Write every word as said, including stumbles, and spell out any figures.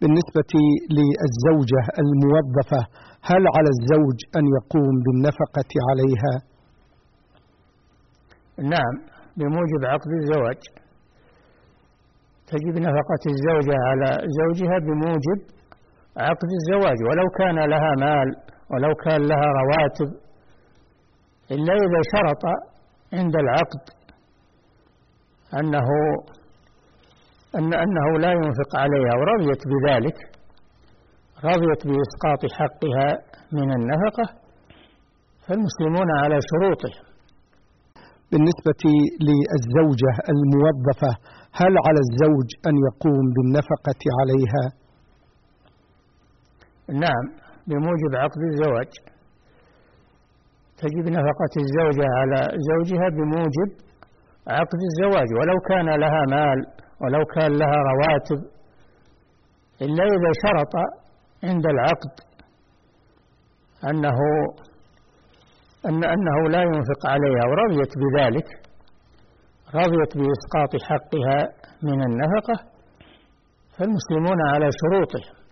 بالنسبة للزوجة الموظفة، هل على الزوج أن يقوم بالنفقة عليها؟ نعم، بموجب عقد الزواج تجب نفقة الزوجة على زوجها بموجب عقد الزواج، ولو كان لها مال ولو كان لها رواتب، إلا إذا شرط عند العقد أنه أن أنه لا ينفق عليها ورضيت بذلك، رضيت بإسقاط حقها من النفقة، فالمسلمون على شروطهم. بالنسبة للزوجة الموظفة، هل على الزوج أن يقوم بالنفقة عليها؟ نعم، بموجب عقد الزواج تجب نفقة الزوجة على زوجها بموجب عقد الزواج، ولو كان لها مال ولو كان لها رواتب، إلا إذا شرط عند العقد أنه أن أنه لا ينفق عليها ورضيت بذلك، رضيت بإسقاط حقها من النفقة، فالمسلمون على شروطهم.